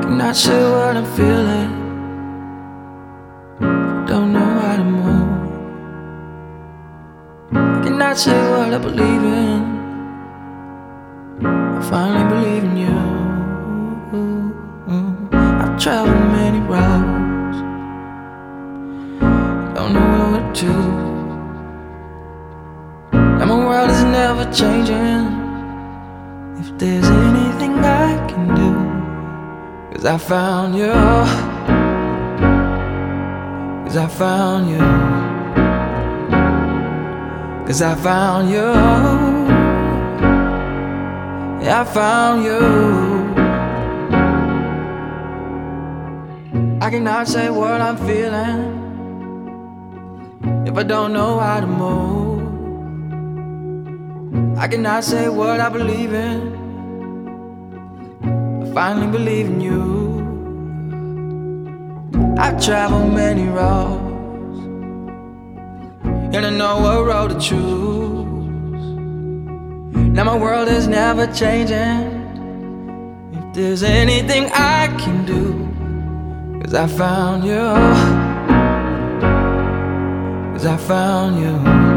Not sure what I'm feeling, don't know how to move. I cannot say what I believe in. I finally believe in you. I've traveled many roads, don't know what to do. Now my world is never changing. If there's anything I can do, 'cause I found you, 'cause I found you, 'cause I found you, yeah, I found you. I cannot say what I'm feeling if I don't know how to move. I cannot say what I believe in. I finally believe in you. I've traveled many roads, and I know what road to choose. Now my world is never changing. If there's anything I can do, 'cause I found you, 'cause I found you,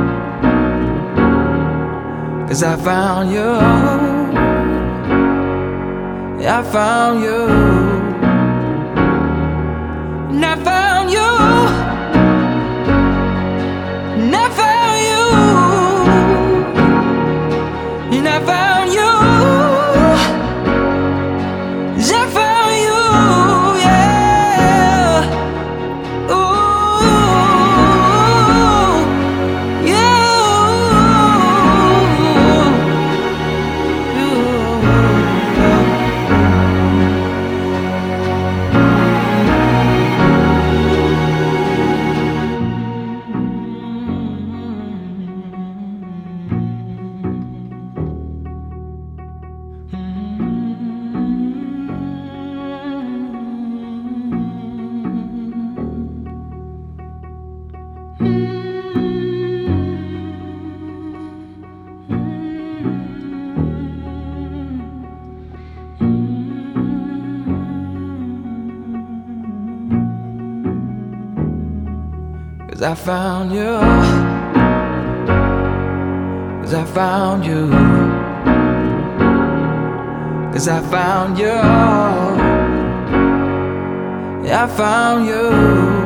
'cause I found you, yeah, I found you. And I found you, and I found you, and I found you, 'cause I found you, yeah. Ooh, yeah. Cause I found you, 'cause I found you, 'cause I found you, yeah, I found you.